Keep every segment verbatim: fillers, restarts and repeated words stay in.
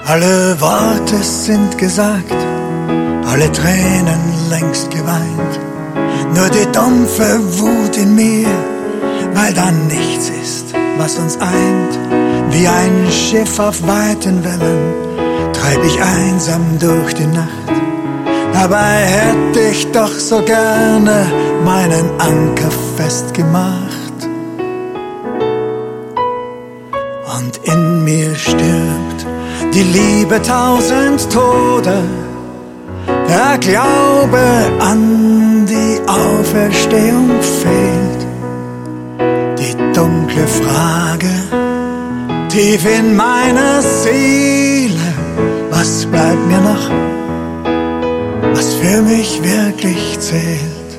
Alle Worte sind gesagt, alle Tränen längst geweint. Nur die dumpfe Wut in mir, weil da nichts ist, was uns eint. Wie ein Schiff auf weiten Wellen treib ich einsam durch die Nacht. Dabei hätte ich doch so gerne meinen Anker festgemacht. Und in mir stirbt die Liebe tausend Tode, der Glaube an die Auferstehung fehlt. Die dunkle Frage tief in meiner Seele: Was bleibt mir noch, was für mich wirklich zählt?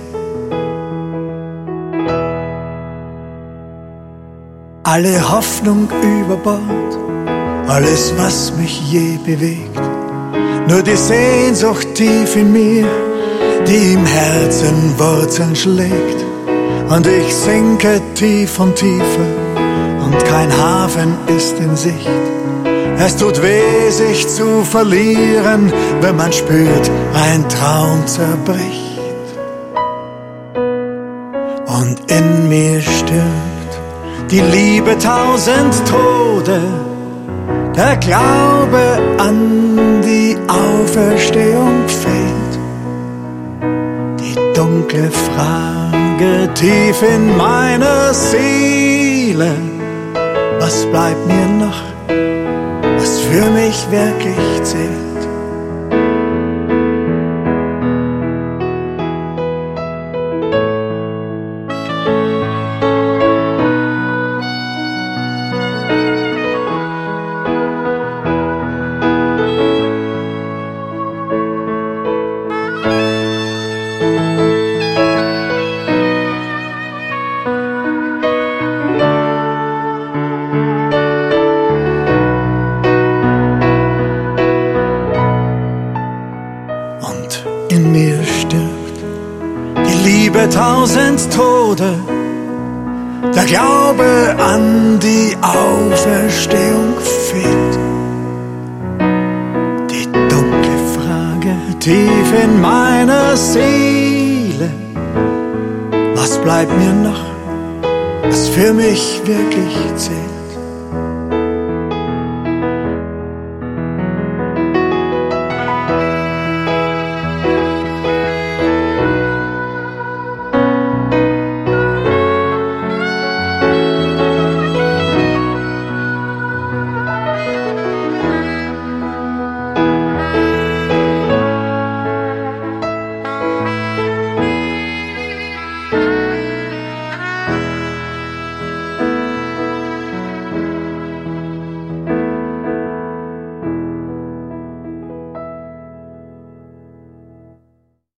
Alle Hoffnung über Bord, alles, was mich je bewegt. Nur die Sehnsucht tief in mir, die im Herzen Wurzeln schlägt. Und ich sinke tief und tiefer, und kein Hafen ist in Sicht. Es tut weh, sich zu verlieren, wenn man spürt, ein Traum zerbricht. Und in mir stirbt die Liebe tausend Tode, der Glaube an die Auferstehung fehlt. Die dunkle Frage tief in meiner Seele: Was bleibt mir noch, was für mich wirklich zählt? In mir stirbt die Liebe tausend Tode, der Glaube an die Auferstehung fehlt. Die dunkle Frage tief in meiner Seele: Was bleibt mir noch, was für mich wirklich zählt?